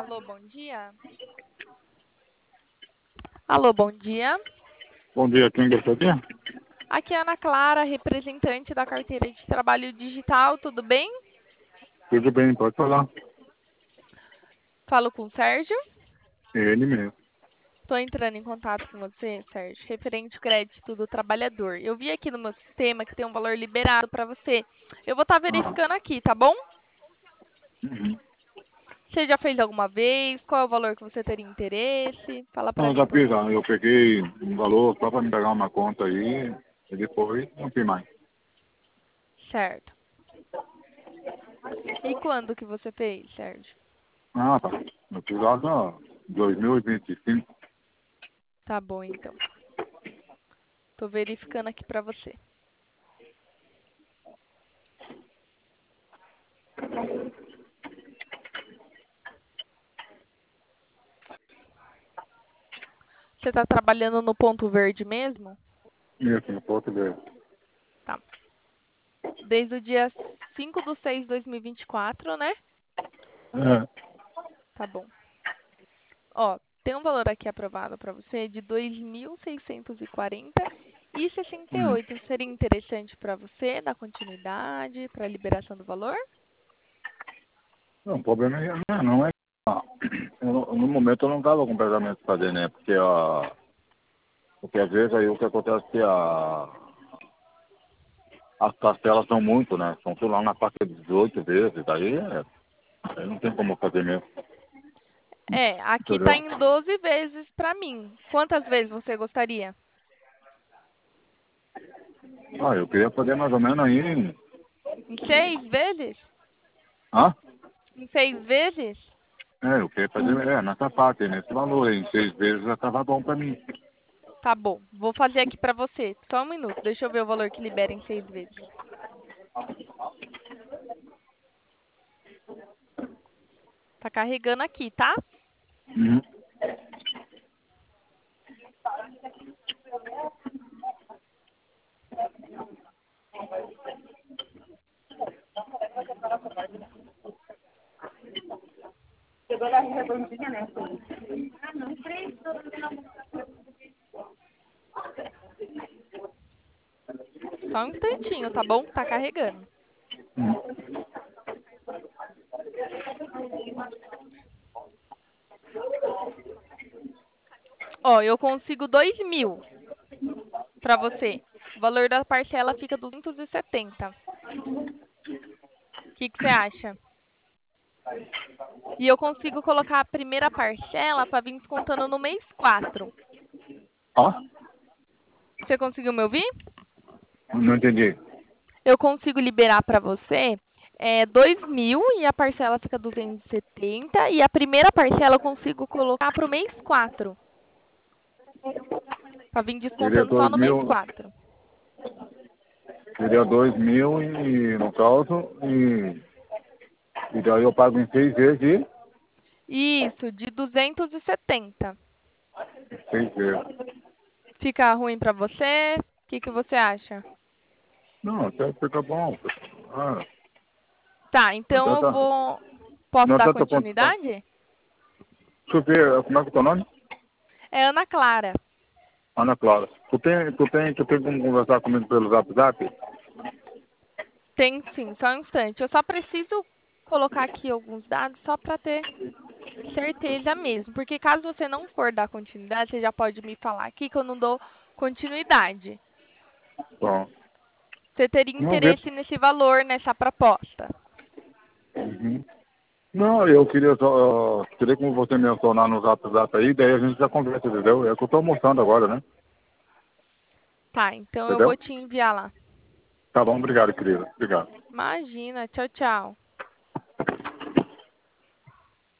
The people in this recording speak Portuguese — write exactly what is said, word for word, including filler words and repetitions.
Alô, bom dia. Alô, bom dia. Bom dia, quem gostaria? Aqui é a Ana Clara, representante da carteira de trabalho digital, tudo bem? Tudo bem, pode falar. Falo com o Sérgio. É ele mesmo. Estou entrando em contato com você, Sérgio, referente ao crédito do trabalhador. Eu vi aqui no meu sistema que tem um valor liberado para você. Eu vou estar Ah, verificando aqui, tá bom? uhum. Você já fez alguma vez? Qual é o valor que você teria interesse? Fala para Não, mim, já por fiz, ah, favor. eu peguei um valor só para me pegar uma conta aí, e depois não tem mais. Certo. E quando que você fez, Sérgio? Ah, tá. Eu fiz lá em dois mil e vinte e cinco. Tá bom, então. Estou verificando aqui para você. Você está trabalhando no ponto verde mesmo? Isso, no Porto Velho. Tá. Desde o dia cinco de seis de dois mil e vinte e quatro, né? É. Tá bom. Ó, tem um valor aqui aprovado para você de dois mil seiscentos e quarenta e sessenta e Hum. oito. Seria interessante para você dar continuidade para a liberação do valor? Não, o problema é, não, não é. ah, eu- no momento eu não estava com pensamento de fazer, né? Porque, a, porque às vezes aí o que acontece é que a, as parcelas são muito, né? São tudo lá na faixa de dezoito vezes, daí é, aí não tem como fazer mesmo. É, aqui Entendeu? tá em doze vezes para mim. Quantas vezes você gostaria? Ah, eu queria fazer mais ou menos aí. Em seis vezes? Hã? Em seis vezes? É, eu queria fazer é, nessa parte, nesse valor aí. Em seis vezes já tava bom pra mim. Tá bom. Vou fazer aqui para você. Só um minuto. Deixa eu ver o valor que libera em seis vezes. Tá carregando aqui, tá? Uhum. Chegou lá redondinha, né? Só um instantinho, tá bom? Tá carregando. Ó, eu consigo dois mil pra você. O valor da parcela fica duzentos e setenta. O que que você acha? E eu consigo colocar a primeira parcela para vir descontando no mês quatro. Ó, Você conseguiu me ouvir? não entendi. Eu consigo liberar para você é, dois mil e a parcela fica duzentos e setenta. E a primeira parcela eu consigo colocar para o mês quatro. Para vir Seria descontando só dois no mês mil, quatro. seria dois mil e no caso, e, e daí eu pago em seis vezes e Isso, de duzentos e setenta. seis vezes. Fica ruim para você? O que que você acha? Não, até fica bom. Ah, Tá, não então eu tanta, vou. Posso não dar tanta quanto. Deixa continuidade? eu ver, como é que é o teu nome? É Ana Clara. Ana Clara. Tu tem, tu tem, tu tem como conversar comigo pelo Zap Zap? Tem sim, só um instante. Eu só preciso colocar aqui alguns dados só para ter certeza mesmo. Porque caso você não for dar continuidade, você já pode me falar aqui que eu não dou continuidade. Bom, Você teria vamos ver. interesse nesse valor, nessa proposta? Uhum. Não, eu queria só, uh, queria como você me acionar no Zap Zap aí, daí a gente já conversa, entendeu? É que eu tô almoçando agora, né? Tá, então eu vou Entendeu? te enviar lá. Tá bom, obrigado, querida. Obrigado. Imagina, tchau, tchau.